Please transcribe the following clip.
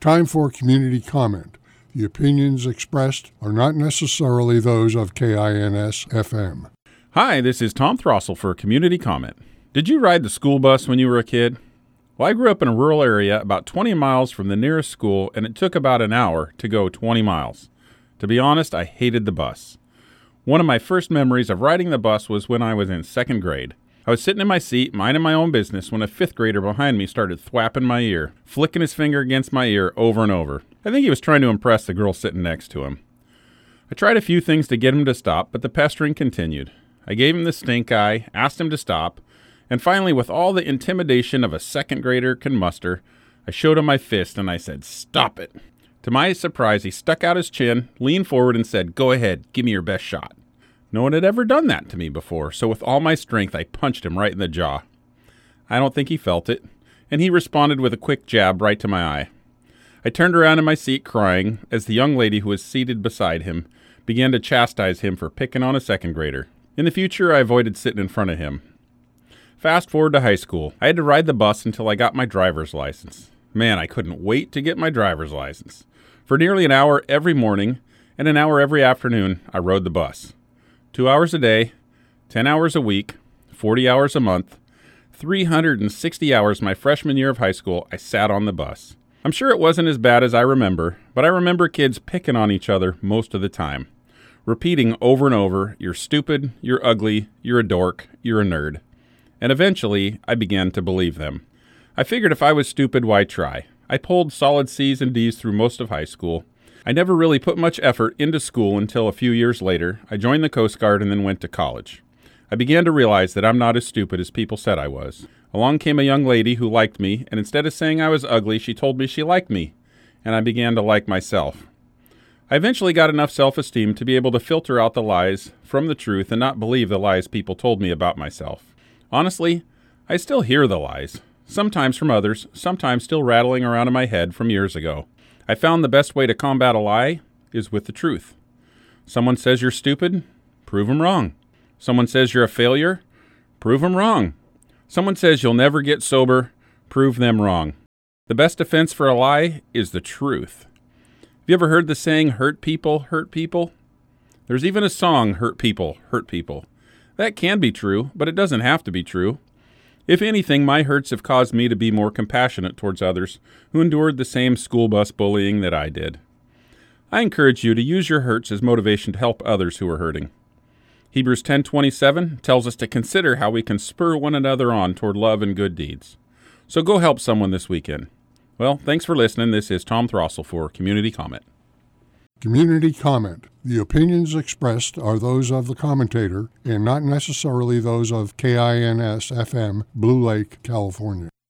Time for community comment. The opinions expressed are not necessarily those of KINS-FM. Hi, this is Tom Throssell for Community Comment. Did you ride the school bus when you were a kid? Well, I grew up in a rural area about 20 miles from the nearest school, and it took about an hour to go 20 miles. To be honest, I hated the bus. One of my first memories of riding the bus was when I was in second grade. I was sitting in my seat, minding my own business, when a fifth grader behind me started thwapping my ear, flicking his finger against my ear over and over. I think he was trying to impress the girl sitting next to him. I tried a few things to get him to stop, but the pestering continued. I gave him the stink eye, asked him to stop, and finally, with all the intimidation of a second grader can muster, I showed him my fist and I said, "Stop it." To my surprise, he stuck out his chin, leaned forward, and said, "Go ahead, give me your best shot." No one had ever done that to me before, so with all my strength, I punched him right in the jaw. I don't think he felt it, and he responded with a quick jab right to my eye. I turned around in my seat crying as the young lady who was seated beside him began to chastise him for picking on a second grader. In the future, I avoided sitting in front of him. Fast forward to high school. I had to ride the bus until I got my driver's license. Man, I couldn't wait to get my driver's license. For nearly an hour every morning and an hour every afternoon, I rode the bus. 2 hours a day, 10 hours a week, 40 hours a month, 360 hours my freshman year of high school, I sat on the bus. I'm sure it wasn't as bad as I remember, but I remember kids picking on each other most of the time, repeating over and over, "You're stupid, you're ugly, you're a dork, you're a nerd." And eventually, I began to believe them. I figured if I was stupid, why try? I pulled solid C's and D's through most of high school. I never really put much effort into school until a few years later. I joined the Coast Guard and then went to college. I began to realize that I'm not as stupid as people said I was. Along came a young lady who liked me, and instead of saying I was ugly, she told me she liked me, and I began to like myself. I eventually got enough self-esteem to be able to filter out the lies from the truth and not believe the lies people told me about myself. Honestly, I still hear the lies, sometimes from others, sometimes still rattling around in my head from years ago. I found the best way to combat a lie is with the truth. Someone says you're stupid, prove them wrong. Someone says you're a failure, prove them wrong. Someone says you'll never get sober, prove them wrong. The best defense for a lie is the truth. Have you ever heard the saying, hurt people hurt people? There's even a song, hurt people hurt people. That can be true, but it doesn't have to be true. If anything, my hurts have caused me to be more compassionate towards others who endured the same school bus bullying that I did. I encourage you to use your hurts as motivation to help others who are hurting. Hebrews 10:27 tells us to consider how we can spur one another on toward love and good deeds. So go help someone this weekend. Well, thanks for listening. This is Tom Throssell for Community Comment. Community comment. The opinions expressed are those of the commentator and not necessarily those of KINS-FM, Blue Lake, California.